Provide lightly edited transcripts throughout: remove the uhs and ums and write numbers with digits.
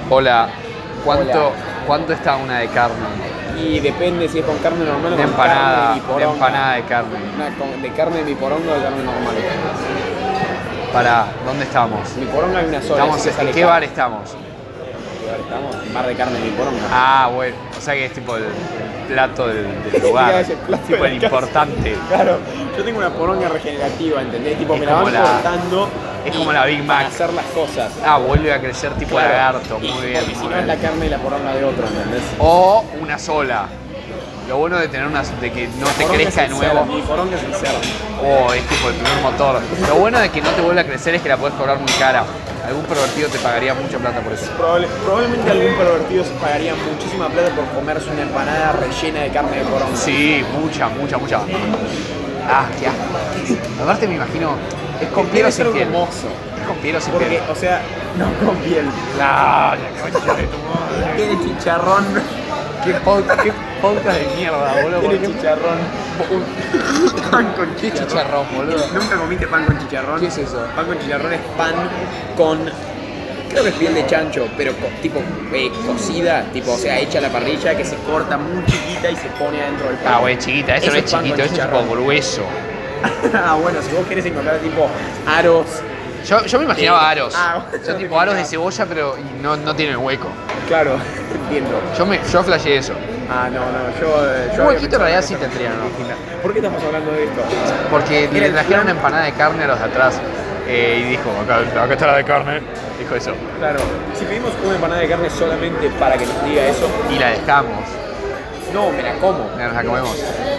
Hola, Hola. ¿cuánto está una de carne? Y depende si es con carne normal o De con empanada, carne de mi poronga. empanada de carne. De carne mi poronga o de carne normal. Pará, ¿dónde estamos? Mi poronga hay una sola. Estamos, así que ¿en sale qué caro. bar estamos? ¿Qué bar estamos? Bar de carne mi poronga. Ah, bueno, o sea que es tipo el plato del Mira lugar, ese plato tipo de el la casa. importante. Claro, yo tengo una poronga regenerativa, ¿entendés? Tipo, Es me la como van la- cortando. es y como la Big Mac. para hacer las cosas. Ah, vuelve a crecer tipo Claro. lagarto, Y muy bien. Porque si muy no es bien. la carne de la poronga de otro, ¿entendés? O una sola. Lo bueno de tener de que no te Poronga crezca de es el cerdo, nuevo. Mi poronga es el cerdo. O es tipo el primer motor. Lo bueno de que no te vuelva a crecer es que la puedes cobrar muy cara. Algún pervertido te pagaría mucha plata por eso. Probablemente algún pervertido se pagaría muchísima plata por comerse una empanada rellena de carne de poronga. Sí, mucha. Ah, qué asco. Aparte me imagino, es con piel o Debe sin ser piel. hermoso. Es con piel o sin Porque, piel. o sea, no con piel. La concha de tu madre. Tiene chicharrón. Qué podcast de mierda, boludo. Tiene ¿Por qué? chicharrón. Pan con ¿Qué chicharrón, boludo? ¿Nunca comiste pan con chicharrón? ¿Qué es eso? Pan con chicharrón es pan con... Creo que es piel de chancho, pero tipo cocida, tipo, o sea, hecha a la parrilla, que se corta muy chiquita y se pone adentro del pan. Ah, güey, chiquita, eso no es pan con chiquito, eso es tipo chicharrón. grueso. Ah, bueno, si vos querés encontrar tipo aros. Yo me imaginaba aros. Ah, Son tipo aros de cebolla, pero y no tienen hueco. Claro, entiendo. Yo flasheé eso. Ah, no, yo Un había huequito en realidad pensado sí tendrían, ¿no? ¿Por qué estamos hablando de esto? Porque Era le el trajeron plan. una empanada de carne a los de atrás y dijo, acá está la de carne. Dijo eso. Claro, si pedimos una empanada de carne solamente para que nos diga eso, Y la dejamos. no, me la como. Mira, nos la comemos.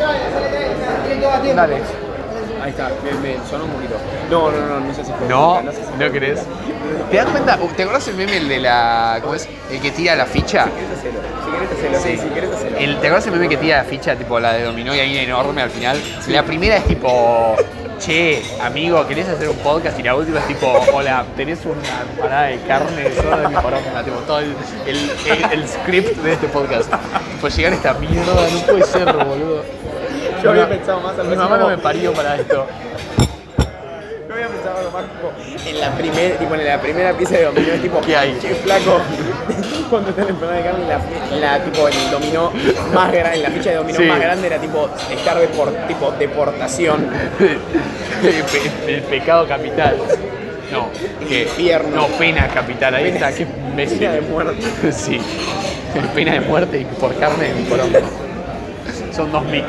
Dale. Ahí está, me sonó un poquito. No sé si puedo. No, sé si no puedo. querés. ¿Te das cuenta? ¿Te acordás el meme el de la. ¿Cómo es? El que tira la ficha? Si querés hacerlo, sí, si querés hacerlo. ¿Te acordás el meme que tira la ficha, tipo la de dominó y ahí enorme al final? La primera es tipo, che, amigo, ¿querés hacer un podcast? Y la última es tipo, hola, ¿tenés una empanada de carne solo de mi poronga? Tipo, todo el script de este podcast. Tipo, llegar a esta mierda, no puede ser, boludo. Yo había pensado más algo Mi así mamá no como- me parió para esto. Yo había pensado algo más tipo en la primera pieza de dominó es tipo, ¿Qué hay? che, flaco, cuando está la empanada de carne, tipo en el dominó más grande, en la ficha de dominó Sí. más grande era tipo estar tipo deportación. El pecado capital. No, ¿qué? Infierno. No, pena capital, ahí está, qué imbécil. Pena de muerte. Sí, pena de muerte y por carne de mi poronga. Son dos mix.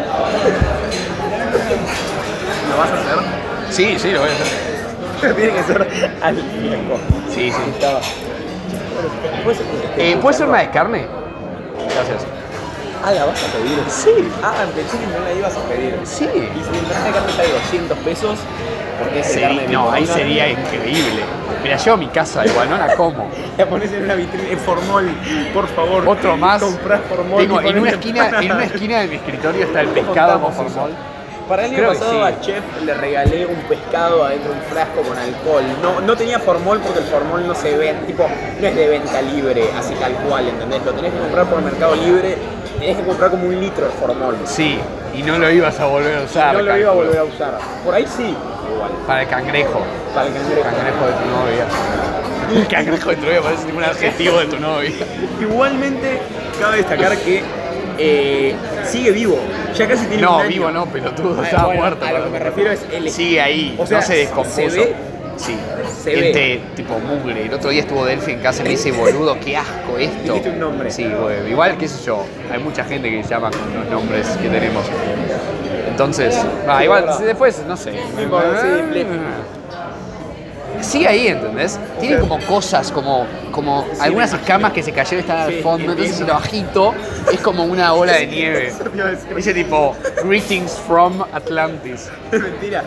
¿Lo vas a hacer? Sí, lo voy a hacer. Tiene que ser al tiempo. Sí. Estaba. ¿Puede ser una de carne? Gracias. Ah, ¿la vas a pedir? Sí. Ah, pensé que no la ibas a pedir. Sí. Y si la empanada de carne sale 200 pesos, porque es de Sí, carne de mi no, ahí poronga, sería increíble. Me la llevo a mi casa igual, no la como. la pones en una vitrina en formol, por favor. Otro más. Comprás formol. Tengo, y en una pones esquina de mi escritorio está el pescado con Contamos eso. formol. Para el año Creo que pasado sí. a Chef le regalé un pescado adentro de un frasco con alcohol. No tenía formol porque el formol no se ve, tipo, no es de venta libre, así tal cual, ¿entendés? Lo tenés que comprar por Mercado Libre, tenés que comprar como 1 litro de formol. Sí, y no lo ibas a volver a usar. No lo iba a calculo. volver a usar. Por ahí sí, igual. Para el cangrejo. Para el cangrejo. Cangrejo de tu novia. El cangrejo de tu novia parece ningún adjetivo de tu novia. Igualmente, cabe destacar que sigue vivo. Ya casi tiene un No, año. vivo no, pelotudo, Ah, estaba bueno, muerto. a lo que me refiero es el Sigue ahí, O sea, no se descompuso. ¿se ve? Sí. Se Gente tipo mugre. El otro día estuvo Delphi en casa y me dice, boludo, qué asco esto. Dijiste un nombre. Sí, bueno, igual, qué sé yo. Hay mucha gente que llama con los nombres que tenemos. Entonces, igual, verdad. después, no sé. No importa, sí, Sigue ahí, ¿entendés? Tiene como cosas, como algunas me escamas que se cayeron y están al Sí, fondo. Entonces, si entiendo. lo agito, es como una bola de nieve. Dice tipo, greetings from Atlantis. Es mentira.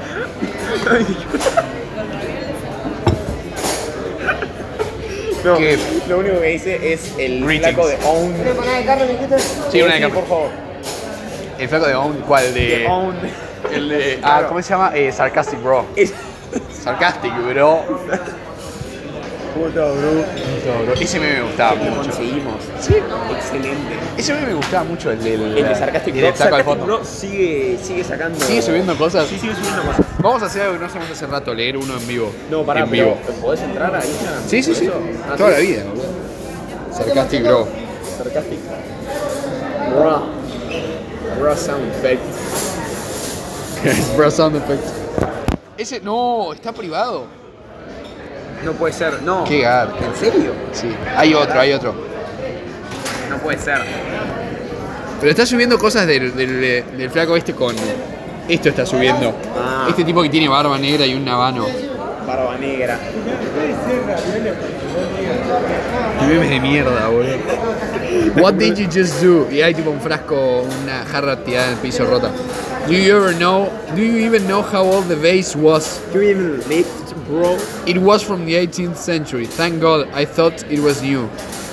No, ¿Qué? lo único que dice es el Greetings. flaco de Own. Sí, una de carne. por favor. El flaco de Own, ¿cuál? De Own. El de. Claro. ¿Cómo se llama? Sarcastic Bro. Es... Sarcastic Bro. Puta, bro. Ese meme me gustaba Lo mucho. conseguimos. Sí. Excelente. Ese meme me gustaba mucho, el del. El de Sarcastic el Bro. del flaco al Sarcastic fondo. Bro sigue sacando. ¿Sigue subiendo cosas? Sí, sigue subiendo cosas. Vamos a hacer algo que no hacemos hace rato, leer uno en vivo. No, pará, en vivo. pero ¿podés entrar ahí ya? Sí. ¿Por eso? Ah, Toda sí. la vida, boludo. Sarcastic bro. Sarcastic. Raw sound effect. Bro sound effect. Ese no, está privado. No puede ser, no. Qué gato. ¿En serio? Sí. Hay otro. No puede ser. Pero está subiendo cosas del flaco este con. Esto está subiendo. Ah. Este tipo que tiene barba negra y un habano. Barba negra. Y memes de mierda, boludo. What did you just do? Y hay tipo un frasco, una jarra tirada en el piso rota. Do you even know how old the vase was? Do you even lift, bro? It was from the 18th century. Thank God, I thought it was new.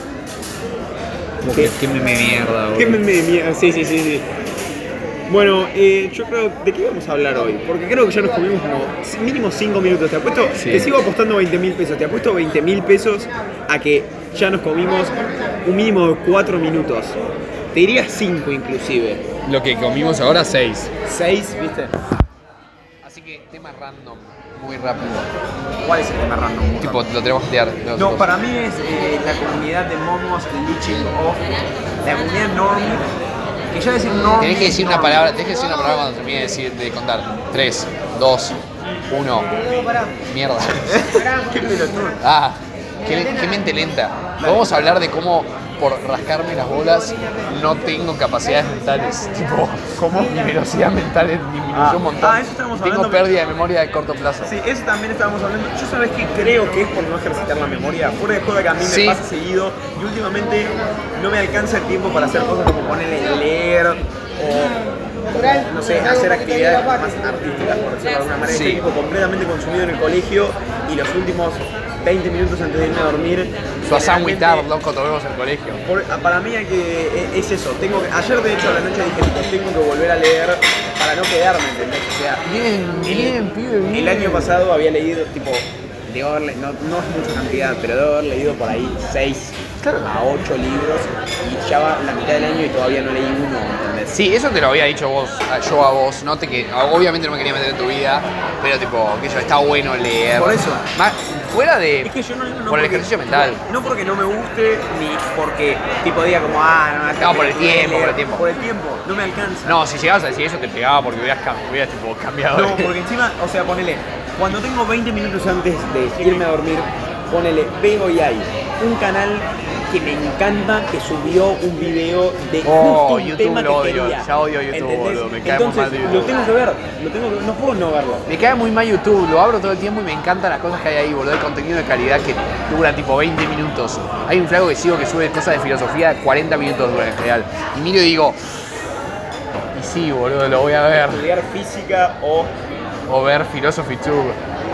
Qué meme de mierda, boludo. ¿Qué meme de mierda? Sí. Bueno, yo creo, ¿de qué vamos a hablar hoy? Porque creo que ya nos comimos como mínimo 5 minutos. Te apuesto, Sí. te sigo apostando 20.000 pesos. Te apuesto 20.000 pesos a que ya nos comimos un mínimo de 4 minutos. Te diría 5 inclusive. Lo que comimos ahora, 6. 6, ¿viste? Así que tema random, muy rápido. ¿Cuál es el tema random? Tipo, lo tenemos que tirar. No, para mí es la comunidad de momos leeching off, la comunidad normie, que ya decir normie. Tenés que decir una palabra, cuando termine de contar. 3, 2, 1. Mierda. Qué pelotudo. Ah, qué mente lenta. Vamos a hablar de cómo por rascarme las bolas no tengo capacidades mentales. Tipo, ¿Cómo? mi velocidad mental disminuyó un montón. eso estábamos Tengo hablando. pérdida de memoria de corto plazo. Sí, eso también estábamos hablando. Yo sabes que creo que es por no ejercitar la memoria. Fuera de joda que a mí me Sí. pasa seguido y últimamente no me alcanza el tiempo para hacer cosas como ponerle leer o no sé, hacer actividades más artísticas, por decirlo de alguna manera. Sí. Estoy tipo completamente consumido en el colegio y los últimos 20 minutos antes de irme a dormir. Su generalmente, sandwichar, loco, tomemos el colegio. para mí es eso. Ayer de hecho a la noche dije, tipo, tengo que volver a leer para no quedarme, ¿entendés? O sea, Bien, pibe, bien. el año pasado había leído, tipo, no es mucha cantidad, pero debo haber leído por ahí 6 a 8 libros y ya va la mitad del año y todavía no leí uno, ¿entendés? Sí, eso te lo había dicho yo a vos, no te obviamente no me quería meter en tu vida, pero tipo, que yo, está bueno leer. Por eso. Más, fuera de. Es que yo no por el porque- ejercicio mental. No porque no me guste, ni porque tipo diga como, no, por el tiempo, por el tiempo. Por el tiempo, no me alcanza. No, si llegabas a decir eso te pegaba porque hubieras tipo, cambiado. No, porque encima, o sea, ponele, cuando tengo 20 minutos antes de irme a dormir, ponele, veo y hay un canal que me encanta que subió un video de justo un YouTube tema lo que odio, quería. ya odio YouTube, ¿entendés? boludo, me cae muy Entonces, mal de YouTube. lo tengo que ver, no puedo no verlo. Me cae muy mal YouTube, lo abro todo el tiempo y me encantan las cosas que hay ahí, boludo, el contenido de calidad que dura tipo 20 minutos. Hay un flaco que sigo que sube cosas de filosofía, 40 minutos dura en general. Y miro y digo, y sí, boludo, lo voy a ver. Estudiar física O ver Philosophy Tube.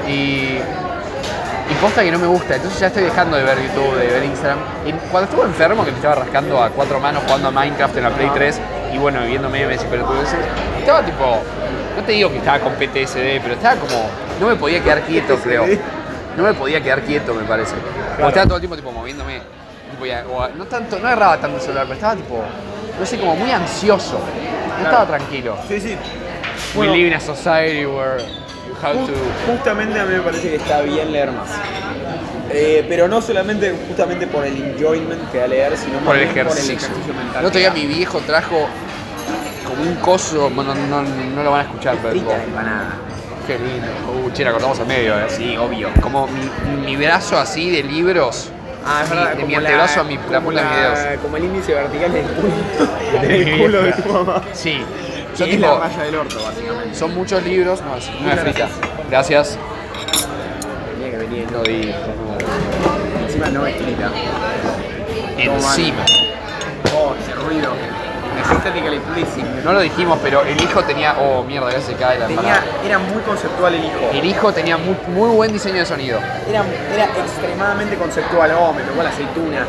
Y posta que no me gusta, entonces ya estoy dejando de ver YouTube, de ver Instagram. Y cuando estuve enfermo, que me estaba rascando a 4 manos jugando a Minecraft en la Play 3 y bueno, viendo memes y pelotudeces, estaba tipo, no te digo que estaba con PTSD, pero estaba como, no me podía quedar quieto, creo. No me podía quedar quieto, me parece. Como estaba todo el tiempo tipo moviéndome, tipo, no agarraba tanto el celular, pero estaba tipo, no sé, como muy ansioso. No estaba tranquilo. Sí. We live in a society where you have to. Justamente a mí me parece que está bien leer más. Pero no solamente justamente por el enjoyment que da leer, sino Por el más bien ejercicio. mental. El otro día mi viejo trajo como un coso, bueno, no lo van a escuchar, pero Frita tipo, de empanada. qué lindo. Che, la cortamos al medio, Sí, obvio. Como mi brazo así de libros, Ah, es verdad. de mi como antebrazo a la como punta de mis dedos. Como el índice vertical del culo, De del mi culo de vieja. tu mamá. Sí. Que Son es tipo, la raya del orto, básicamente. son muchos libros, no es Muchas frita. gracias. Gracias. Tenía que venir. No digo. Encima no es frita. Encima. Oh, ese ruido. Aesthetically pleasing. No lo dijimos, pero el hijo tenía. Oh, mierda, ya se cae la empanada. Era muy conceptual el hijo. El hijo tenía muy buen diseño de sonido. Era extremadamente conceptual. Oh, me tocó la aceituna.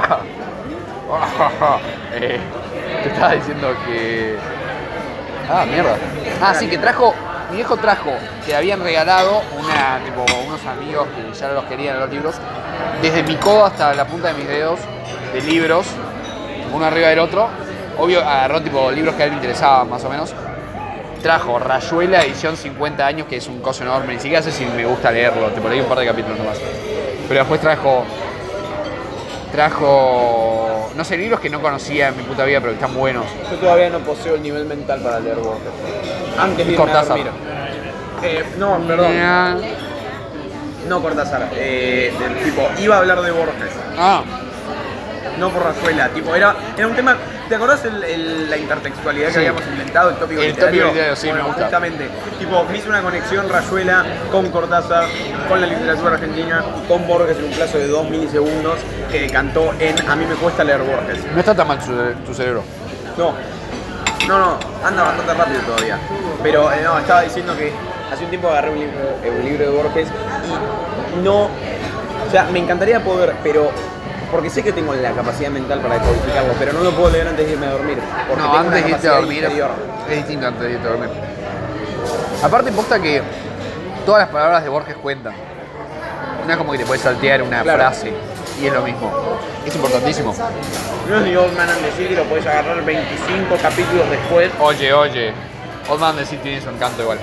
Te estaba diciendo que. Ah, mierda. Ah, sí, que mi viejo trajo, que habían regalado unos amigos que ya los querían los libros, desde mi codo hasta la punta de mis dedos, de libros, uno arriba del otro. Obvio, agarró tipo libros que a él le interesaban más o menos. Trajo Rayuela, edición 50 años, que es un coso enorme, ni siquiera sé si me gusta leerlo, te leí un par de capítulos nomás. Pero después trajo trajo, no sé, libros que no conocía en mi puta vida, pero que están buenos. Yo todavía no poseo el nivel mental para leer Borges. Antes de irme a Cortázar. dormir. No, perdón. No Cortázar. Del tipo, iba a hablar de Borges. Ah, No por Rayuela. Tipo, era un tema. ¿Te acordás la intertextualidad que Sí. habíamos inventado? El tópico El literario. tópico literario, sí, Bueno, me gusta. justamente. Tipo, me hizo una conexión Rayuela con Cortázar, con la literatura argentina, con Borges en un plazo de 2 milisegundos, que decantó en A mí me cuesta leer Borges. no está tan mal tu cerebro. No, anda bastante rápido todavía. Pero no, estaba diciendo que hace un tiempo agarré un libro de Borges y no. O sea, me encantaría poder, pero. Porque sé que tengo la capacidad mental para decodificarlo, pero no lo puedo leer antes de irme a dormir. Porque No, tengo antes una de irte a capacidad dormir inferior. es distinto antes de irte a dormir. Aparte, posta que todas las palabras de Borges cuentan. No es como que te puedes saltear una Claro. frase y es lo mismo. Es importantísimo. No es ni Old Man and the Sea que lo puedes agarrar 25 capítulos después. Oye, Old Man the Sea tiene su encanto igual.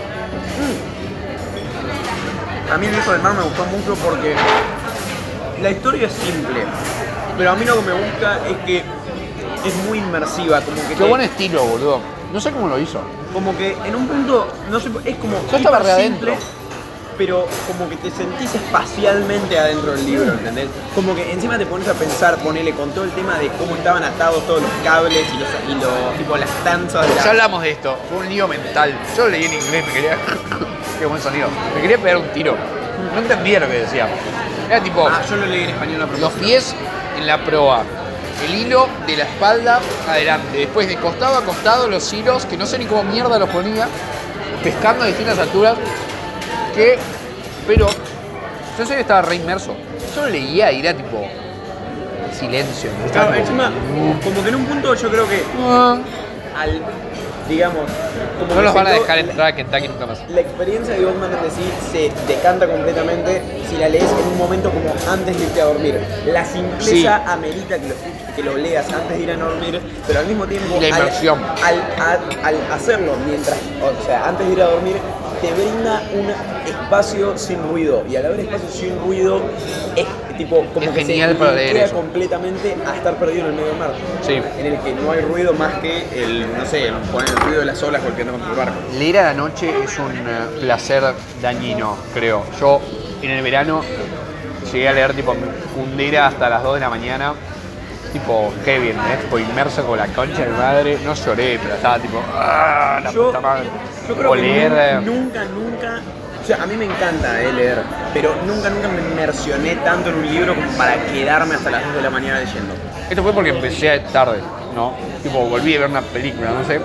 A mí el viejo del mar me gustó mucho porque la historia es simple, pero a mí lo que me gusta es que es muy inmersiva, como que Qué buen estilo, boludo. No sé cómo lo hizo. como que en un punto, no sé, es como Yo estaba hiper re simple, adentro. pero como que te sentís espacialmente adentro del libro, ¿entendés? Como que encima te pones a pensar, ponele con todo el tema de cómo estaban atados todos los cables y los tipo las danzas de Ya la... hablamos de esto, fue un lío mental. Yo lo leí en inglés, me quería. Qué buen sonido. Me quería pegar un tiro. No entendía lo que decía. Era tipo, Ah, yo lo leí en español a los propósito. pies en la proa, el hilo de la espalda adelante, después de costado a costado los hilos, que no sé ni cómo mierda los ponía, pescando a distintas alturas, pero yo en serio estaba re inmerso. Yo lo leía y era tipo silencio. Estaba Claro, tipo, encima, como que en un punto yo creo que al, digamos, como no que los van a se- dejar entrar a Kentucky nunca más. La experiencia de Old Man and the Sea se decanta completamente si la lees en un momento como antes de irte a dormir. La simpleza amerita que lo leas antes de ir a dormir, pero al mismo tiempo Y la inmersión. al hacerlo mientras, o sea, antes de ir a dormir, te brinda un espacio sin ruido. Y al haber espacio sin ruido, es tipo como Es que genial se para leer linkea eso. completamente a estar perdido en el medio del mar. Sí. En el que no hay ruido más que el, no sé, poner el ruido de las olas golpeando contra el barco. Leer a la noche es un placer dañino, creo. Yo en el verano llegué a leer tipo Kundera hasta las 2 de la mañana, tipo heavy, ¿entendés? Tipo inmerso con la concha de mi madre. No lloré, pero estaba tipo, ¡ah, la puta madre! Yo creo O que leer, nunca, o sea, a mí me encanta leer, pero nunca me inmersioné tanto en un libro como para quedarme hasta las 2 de la mañana leyendo. Esto fue porque empecé tarde, ¿no? Tipo, volví a ver una película, no sé.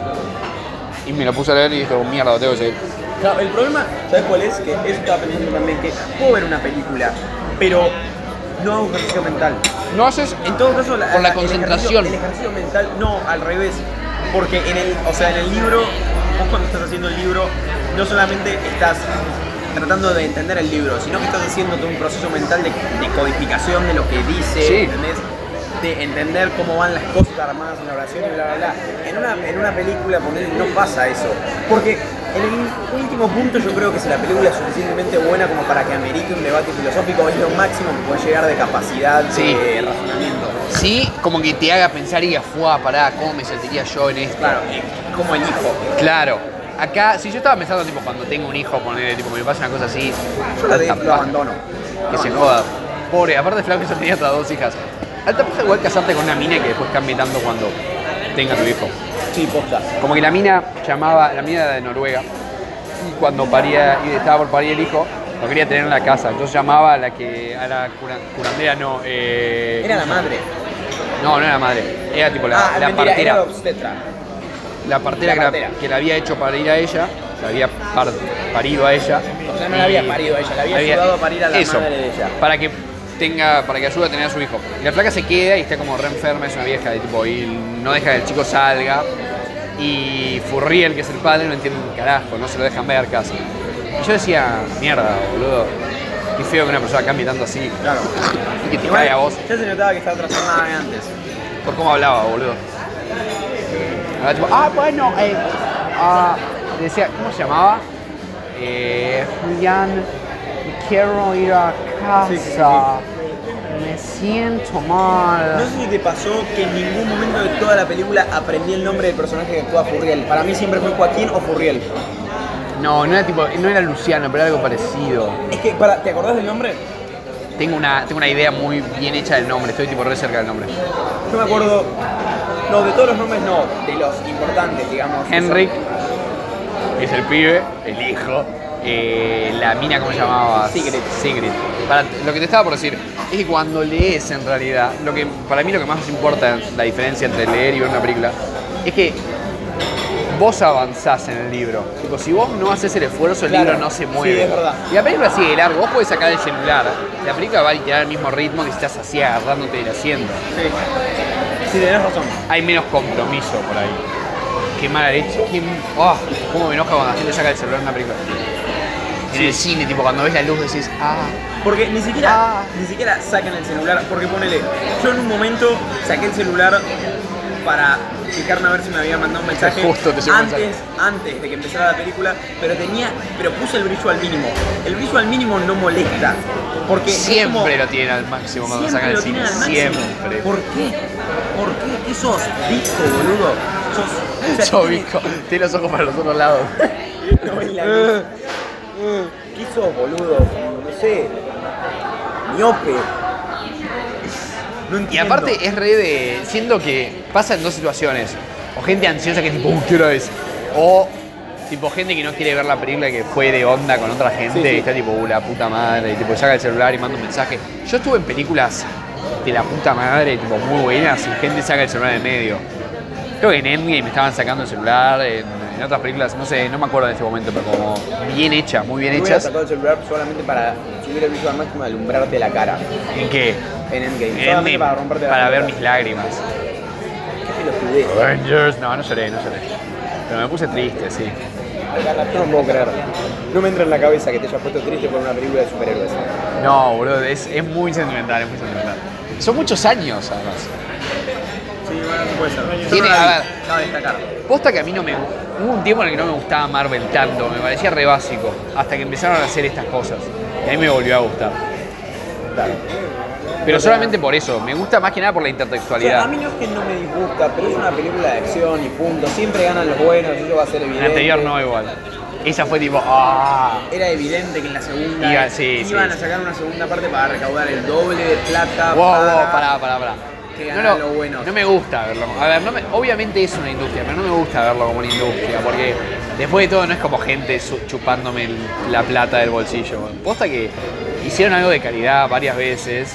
Y me lo puse a leer y dije, oh, mierda, lo tengo que seguir. Claro, el problema, ¿sabes cuál es? Que eso estaba pensando también, que puedo ver una película, pero no hago ejercicio mental. No haces, En todo caso, por la concentración. El ejercicio mental, no, al revés. Porque en el libro, vos cuando estás haciendo el libro, no solamente estás tratando de entender el libro, sino que estás haciendo todo un proceso mental de codificación de lo que dice, Sí. ¿entendés? De entender cómo van las cosas armadas en la oración y bla, bla, bla. En una película, ponele, no pasa eso. Porque en el último punto yo creo que si la película es suficientemente buena como para que amerite un debate filosófico, es lo máximo que puede llegar de capacidad Sí. de razonamiento. Sí, como que te haga pensar y afuá, pará, ¿cómo me sentiría yo en esto? Claro, como el hijo. Claro. Acá, si yo estaba pensando, tipo, cuando tengo un hijo, poner, tipo, me pasa una cosa así, Yo alta lo paja. abandono. Que se joda. Pobre, aparte Flavio ya tenía hasta 2 hijas. Alta paja igual casarte con una mina que después cambie tanto cuando tenga tu hijo. Sí, posta. Como que la mina era de Noruega, y cuando paría, y estaba por parir el hijo, lo quería tener en la casa. Entonces llamaba a la curandera, no. Era la madre. No, no era la madre. Era tipo la mentira, partera. era la obstetra. La partera, La partera. que la había hecho parir a ella, la había parido a ella. O sea, no la había parido a ella, la había ayudado a parir a la eso, madre de ella. Para que ayude a tener a su hijo. Y la flaca se queda y está como re enferma, es una vieja y tipo, y no deja que el chico salga. Y Furriel, que es el padre, no entiende un carajo, no se lo dejan ver casi. Y yo decía, mierda, boludo, qué feo que una persona cambie tanto así. Claro. Y que te Igual, caiga a vos. ya se notaba que estaba trastornada de antes. Por cómo hablaba, boludo. Hablaba tipo, bueno, decía, ¿cómo se llamaba? Julián, quiero ir a casa. Sí, sí, sí. Me Me siento mal. No sé si te pasó que en ningún momento de toda la película aprendí el nombre del personaje que actúa Furriel. Para mí siempre fue Joaquín o Furriel. No, no era tipo, no era Luciano, pero era algo parecido. Es que, ¿te acordás del nombre? Tengo una idea muy bien hecha del nombre, estoy tipo re cerca del nombre. Yo me acuerdo, no, de todos los nombres no, de los importantes, digamos. Henrik, que es el pibe, el hijo. La mina, ¿cómo se llamaba? Sigrid. Lo que te estaba por decir es que cuando lees, en realidad, para mí lo que más importa, la diferencia entre leer y ver una película, es que vos avanzás en el libro. Tipo, si vos no haces el esfuerzo, el libro no se mueve. Sí, es verdad. Y la película sigue largo, vos podés sacar el celular. La película va a tirar el mismo ritmo que si estás así agarrándote del asiento. Sí, tenés razón. Hay menos compromiso por ahí. Qué mala leche. Cómo me enoja cuando la gente saca el celular en una película. En el cine, tipo, cuando ves la luz decís, Porque ni siquiera sacan el celular, porque ponele, yo en un momento saqué el celular para fijarme a ver si me había mandado un mensaje Justo te llegó un mensaje. antes de que empezara la película, pero puse el brillo al mínimo. El brillo al mínimo no molesta, porque siempre lo tienen al máximo cuando sacan el cine, siempre. ¿Por qué? ¿Por qué? ¿Qué sos? Disco, boludo. Sos visco, tiene los ojos para los otros lados. No ves la luz. ¿Qué sos, boludo? No sé. Miope. No entiendo. Y aparte es re de... Siento que pasa en dos situaciones. O gente ansiosa que tipo, ¿qué hora es? O tipo gente que no quiere ver la película, que fue de onda con otra gente y está tipo, la puta madre, y tipo saca el celular y manda un mensaje. Yo estuve en películas de la puta madre, tipo muy buenas, y gente saca el celular en medio. Creo que en Endgame me estaban sacando el celular, en otras películas, no sé, no me acuerdo en este momento, pero como bien hechas, muy bien hechas. Sacado el celular solamente para subir el brillo al máximo y alumbrarte la cara. ¿En qué? En Endgame. En Solamente Endgame, para romperte la para cara. ver mis lágrimas. ¿Qué te lo Avengers, no lloré. Pero me puse triste, sí. Yo no puedo creer. No me entra en la cabeza que te hayas puesto triste por una película de superhéroes. No, boludo, es muy sentimental, es muy sentimental. Son muchos años, además. Sí, bueno, no puede ser. Tiene, a ver, cabe destacar. posta que a mí no me... Hubo un tiempo en el que no me gustaba Marvel tanto, me parecía re básico, hasta que empezaron a hacer estas cosas. Y a mí me volvió a gustar. Claro. Pero solamente por eso, me gusta más que nada por la O sea, intertextualidad. a mí no es que no me disgusta, pero es una película de acción y punto. Siempre ganan los buenos, eso va a ser evidente. La anterior no igual. Esa fue tipo, Era evidente que en la segunda Iban a sacar una segunda parte para recaudar el doble de plata. Pará. Que ganan los buenos. No me gusta verlo. A ver, obviamente es una industria, pero no me gusta verlo como una industria, porque después de todo no es como gente chupándome la plata del bolsillo. Posta que hicieron algo de calidad varias veces.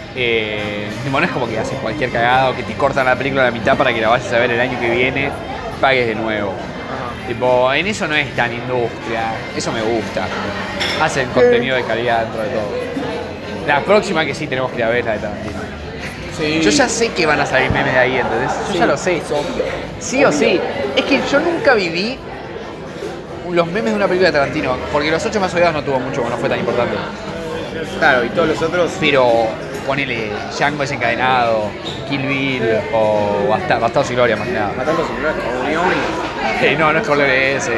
No es como que hacen cualquier cagado, que te cortan la película a la mitad para que la vayas a ver el año que viene, pagues de nuevo. Tipo, en eso no es tan industria, eso me gusta. Hacen contenido de calidad dentro de todo. La próxima que sí tenemos que ir a ver es la de Tarantino. Sí. Yo ya sé que van a salir memes de ahí, ¿entendés? Yo ya lo sé. Es obvio. Sí o sí. Es que yo nunca viví los memes de una película de Tarantino, porque Los 8 más odiados no tuvo mucho, no fue tan importante. Claro, y todos los otros. Pero ponele Django desencadenado, Kill Bill o Bastardos y Gloria más que nada. Matando sin gloria. No es Corleone, es...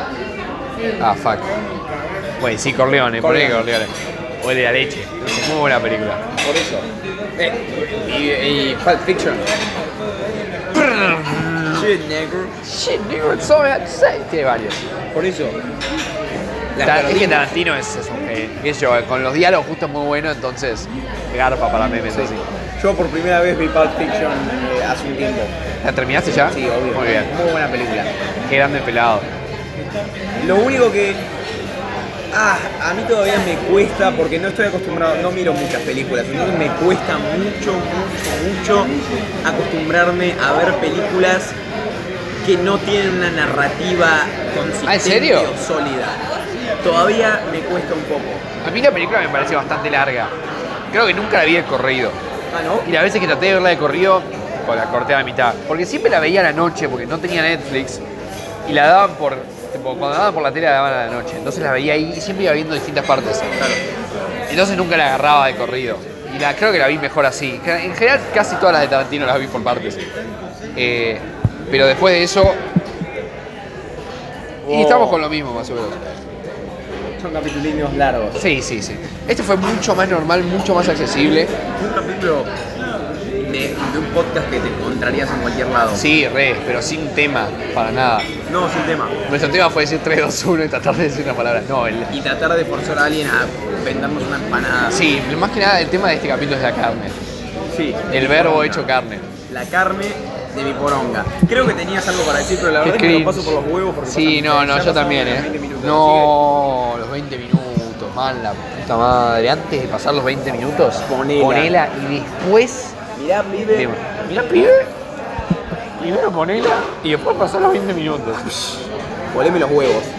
fuck. Bueno, sí, Corleone, ponele Corleone. O el de la leche. Es muy buena película. Por eso. Y Pulp Fiction. Shit, nigga, it's all I had to say. Tiene varios. Por eso. Es que Tarantino es un genio. Qué sé yo, con los diálogos justo es muy bueno, entonces garpa para memes así. Yo por primera vez vi Pulp Fiction hace un tiempo. ¿La terminaste ya? Sí, obvio. Muy bien. Muy buena película. Qué grande pelado. Lo único que a mí todavía me cuesta, porque no estoy acostumbrado, no miro muchas películas, entonces me cuesta mucho acostumbrarme a ver películas que no tienen una narrativa consistente ¿en serio? o sólida. Todavía me cuesta un poco. A mí la película me parece bastante larga. Creo que nunca la vi de corrido. ¿No? Y las veces que traté de verla de corrido, pues la corté a la mitad. Porque siempre la veía a la noche, porque no tenía Netflix. Y la daban cuando la daban por la tele la daban a la noche. Entonces la veía ahí y siempre iba viendo distintas partes. Claro. Entonces nunca la agarraba de corrido. Y creo que la vi mejor así. En general casi todas las de Tarantino las vi por partes. Pero después de eso... Y estamos con lo mismo, más o menos. Son capítulos largos. Sí. Este fue mucho más normal, mucho más accesible. Un capítulo de un podcast que te encontrarías en cualquier lado. Sí, pero sin tema, para nada. No, sin tema. Nuestro tema fue decir 3, 2, 1 y tratar de decir una palabra. No, Y tratar de forzar a alguien a vendernos una empanada. Sí, más que nada el tema de este capítulo es la carne. Sí. El verbo hecho carne. La carne de mi poronga. Creo que tenías algo para decir, pero la verdad es que me lo paso por los huevos porque sí, yo también, No, los 20 minutos, man, la puta madre. Antes de pasar los 20 minutos, ponela y después... Mirá, pibe. Mirá, pibe. Primero ponela y después pasar los 20 minutos. Voleme los huevos.